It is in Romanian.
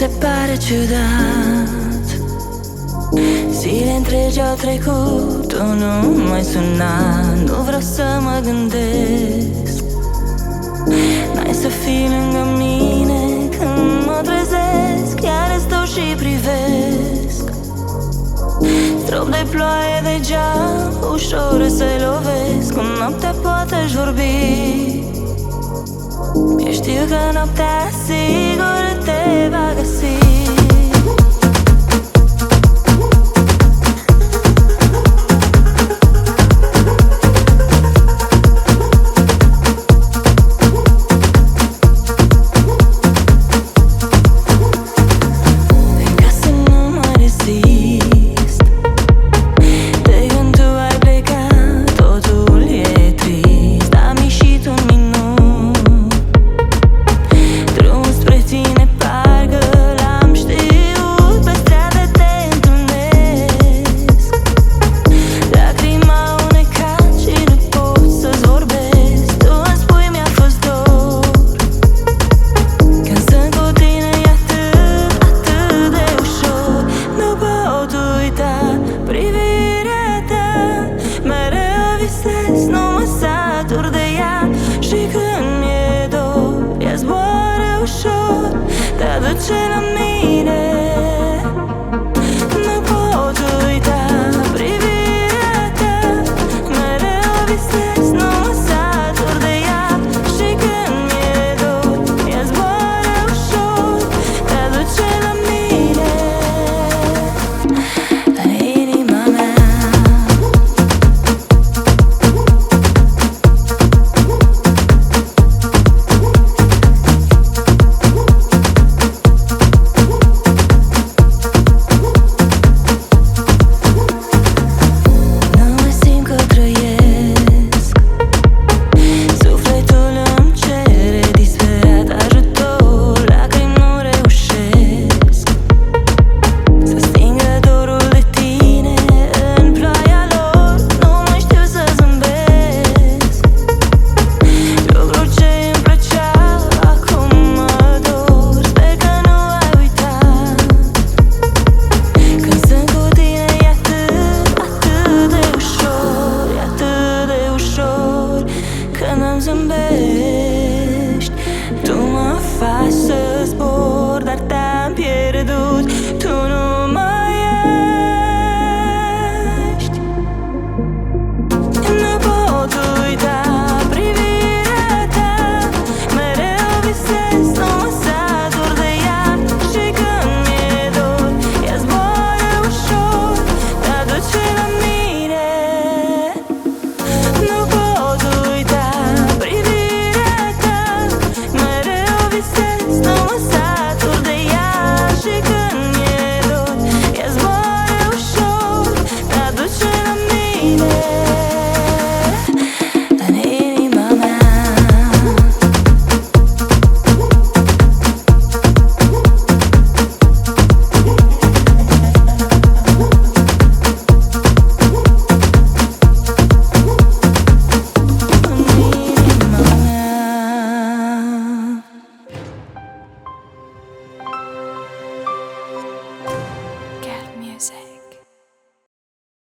se pare ciudat. Zile întregi au trecut, tu nu mai suna. Nu vreau să mă gândesc. N-ai să fii lângă mine când mă trezesc, iar stau și privesc. Strop de ploaie de geam, ușor să-i lovesc. Cu noaptea poate-și vorbi. Eu știu că noaptea sigur te va găsi. Nu mă satur de ea și când mi-e dor, ea zboară ușor, te aduce la mine. Nu pot uita privirea ta, mereu visez, nu mă satur de ea și când mi-e dor, ea zboară ușor, te aduce la mine, la inima mea. Când îmi zâmbești, tu mă faci